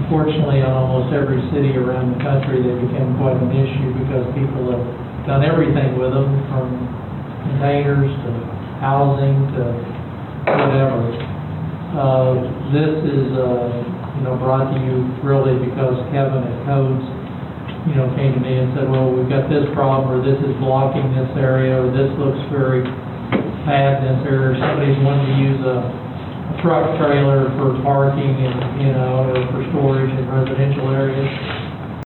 unfortunately, on almost every city around the country, they become quite an issue because people have done everything with them, from containers to housing to whatever. This is, brought to you really because Kevin at Codes, came to me and said, well, we've got this problem, or this is blocking this area, or this looks very bad in this area, or somebody's wanting to use a truck trailer for parking and, or for storage in residential areas.